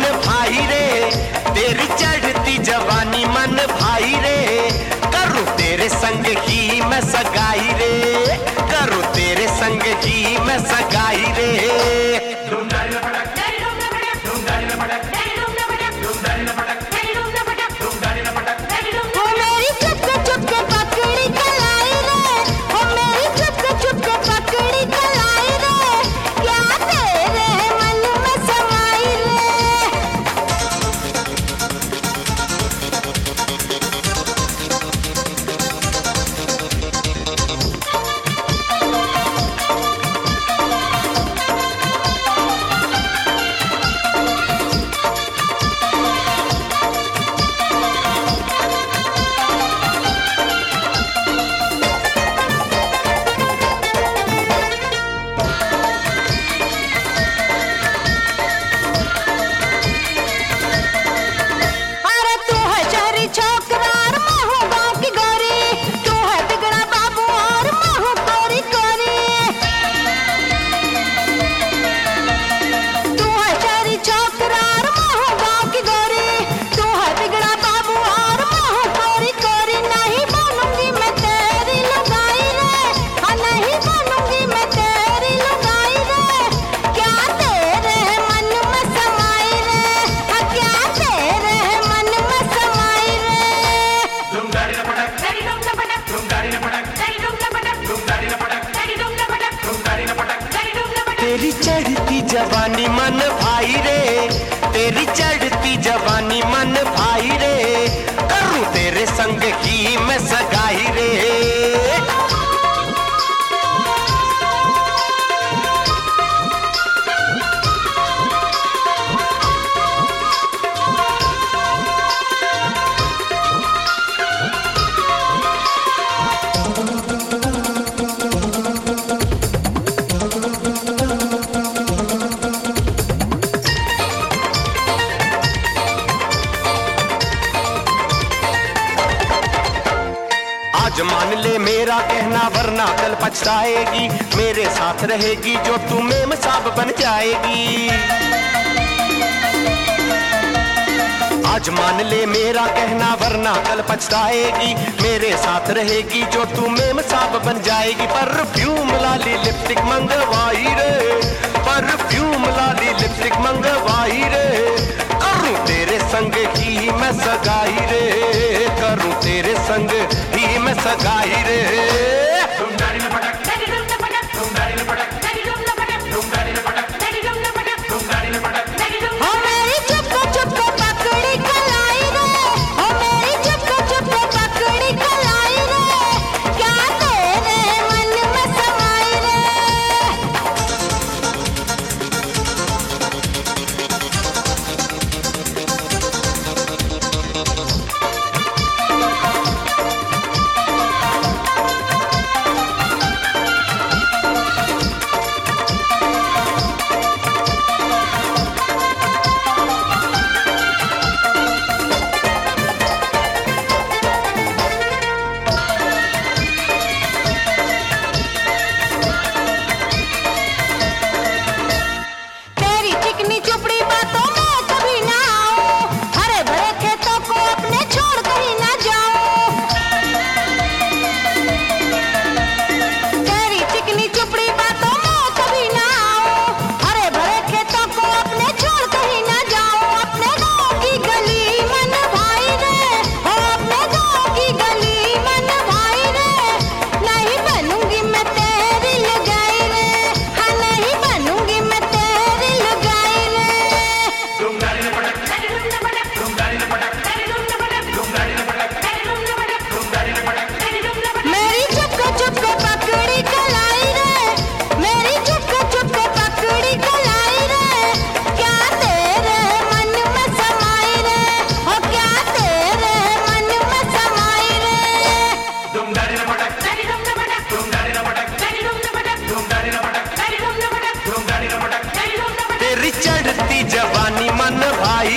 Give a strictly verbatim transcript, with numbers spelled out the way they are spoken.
भाई रे, तेरी चढ़ती जवानी मन भाई रे, करूं तेरे संग ही मैं सगाई रे, करूं तेरे संग ही मैं सगाई रे। तेरी चढ़ती जवानी मन भाई रे, तेरी चढ़ती जवानी मन भाई रे, करूं तेरे संग ही मैं सगाई रे। आज मान ले मेरा कहना वरना कल पछताएगी, मेरे साथ रहेगी जो तू मेम साहब बन जाएगी। आज मान ले मेरा कहना वरना कल पछताएगी, मेरे साथ रहेगी जो तू मेम साहब बन जाएगी। परफ्यूम लाली लिपस्टिक मंगवाई रे, परफ्यूम लाली लिपस्टिक मंगवाई रे, करूं तेरे संग ही मैं सगाई रे, करूं तेरे संग ही मैं सगाई रे। तेरी चढ़ती जवानी मन भाई